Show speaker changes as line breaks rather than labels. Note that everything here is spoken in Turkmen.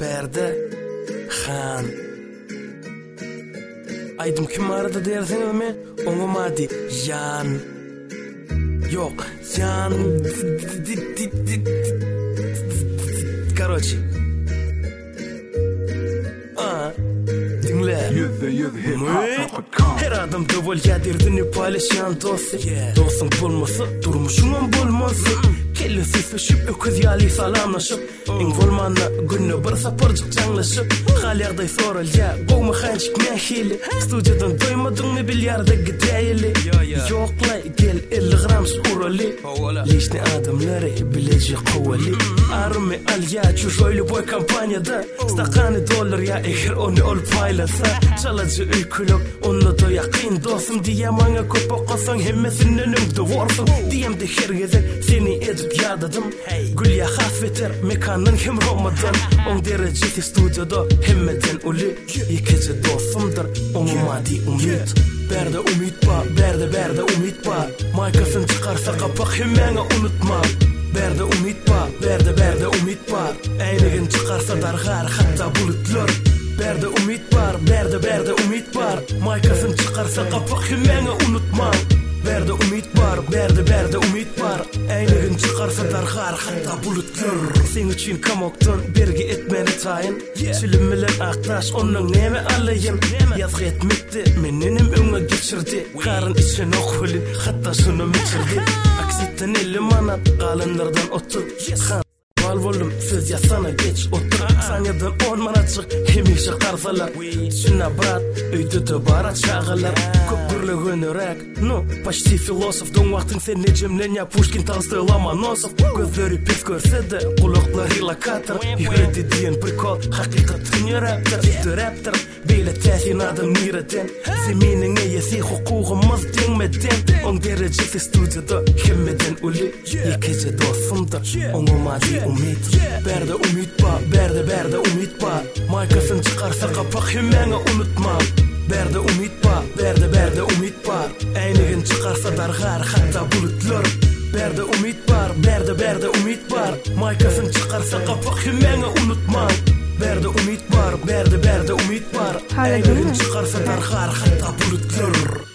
Berde Khan Aydım kim aradı dersiniz mi? Oğlum Yan Yok Yan Короче Dinle Her adam dövül yadirdini paylaşan dostu Dostun bulması durmuşunun bulması Kelli sesleşip öküz yali salamlaşıp İn volmanla günü bir sapırcık canlaşıp Halyarday sorulca Goğma hançık mehili Studiyadan doymadın mı bilyarda gideyili Yokla gel 50 gram urali Lişni adamları bileci kuvali Armi al ya çuşoylu boy kampanyada Stakanı dolar ya ehir onu ol paylasa Çalacı ülkülük onu da yakın dostum Diye bana köp okusan hemmesinin önümde varsın Diyem de her gece seni edip yadadım Gül ya hasveter mekanın hem Ramadan 10 derecesi stüdyoda hemmeden uli Yekece dostumdur onu maddi umut Berde umut ba, berde umut ba Maykasın çıkarsa kapak hemmeni unutma Berde umut ba, berde umut ba Eynigin çıkarsa dargar hatta bulutlar Berde umut var, berde umut var Maykasın çıkarsa kapak hemmeni unutma Berde umut var, berde umut var Eynigin çıkarsa dargar hatta bulutlar Sen için kamoktan bergi etmeni tayin Sülüm bilen aktaş onun neme alayın Yazgı etmekti meninim öňe geçirdi Karın için okulun hatta şunu bitirdi Aksitten elim anat kalınlardan otur Valvolum söz yazsana geç otur Sanyadan 10 manatçık hemişe karsalar Şuna brat öýde de barat çağılar Köp gürlüğün örek No, почти filosof Don vaktin sen necemlenýä Pushkin Tolstoy Lomonosov Gözleri pes görse de kulakları lokator Yüredi diyen prikol Hakikatin raptor Beyle täsin adam nireden Zeminin eyesi hukukumuz dengmeden 10 derecesi stüdyoda hemmeden uli Yekece dostumdur onu maddi umut Berde umut ba, berde umut ba Maykasın çıkarsa kapak hemmeni unutma Berde umut ba, berde umut ba Eynigin çıkarsa dargar hatta bulutlar Berde umut bar, berde umut bar Maykasın çıkarsa kapak hemmeni unutma Berde umut bar, berde umut bar Eynigin çıkarsa dargar hatta bulutlar